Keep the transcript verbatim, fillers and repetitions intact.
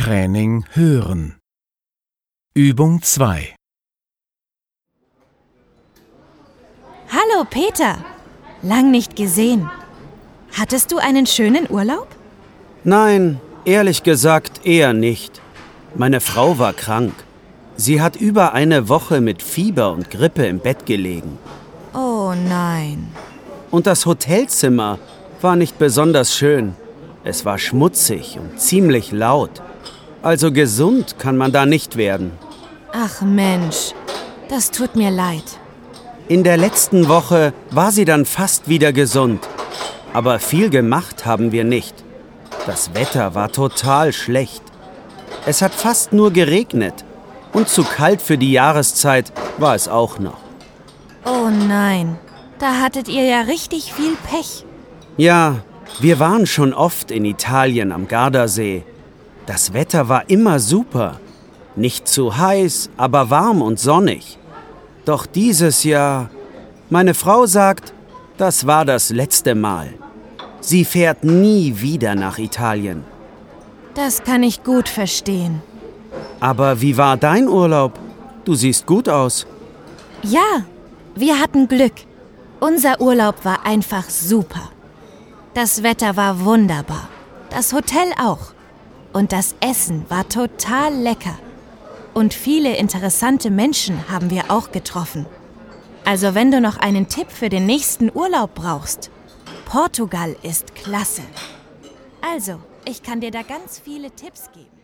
Sprachtraining hören. Übung zwei. Hallo Peter, lang nicht gesehen. Hattest du einen schönen Urlaub? Nein, ehrlich gesagt eher nicht. Meine Frau war krank. Sie hat über eine Woche mit Fieber und Grippe im Bett gelegen. Oh nein. Und das Hotelzimmer war nicht besonders schön. Es war schmutzig und ziemlich laut. Also gesund kann man da nicht werden. Ach Mensch, das tut mir leid. In der letzten Woche war sie dann fast wieder gesund. Aber viel gemacht haben wir nicht. Das Wetter war total schlecht. Es hat fast nur geregnet. Und zu kalt für die Jahreszeit war es auch noch. Oh nein, da hattet ihr ja richtig viel Pech. Ja, wir waren schon oft in Italien am Gardasee. Das Wetter war immer super. Nicht zu heiß, aber warm und sonnig. Doch dieses Jahr, meine Frau sagt, das war das letzte Mal. Sie fährt nie wieder nach Italien. Das kann ich gut verstehen. Aber wie war dein Urlaub? Du siehst gut aus. Ja, wir hatten Glück. Unser Urlaub war einfach super. Das Wetter war wunderbar. Das Hotel auch. Und das Essen war total lecker. Und viele interessante Menschen haben wir auch getroffen. Also wenn du noch einen Tipp für den nächsten Urlaub brauchst, Portugal ist klasse. Also, ich kann dir da ganz viele Tipps geben.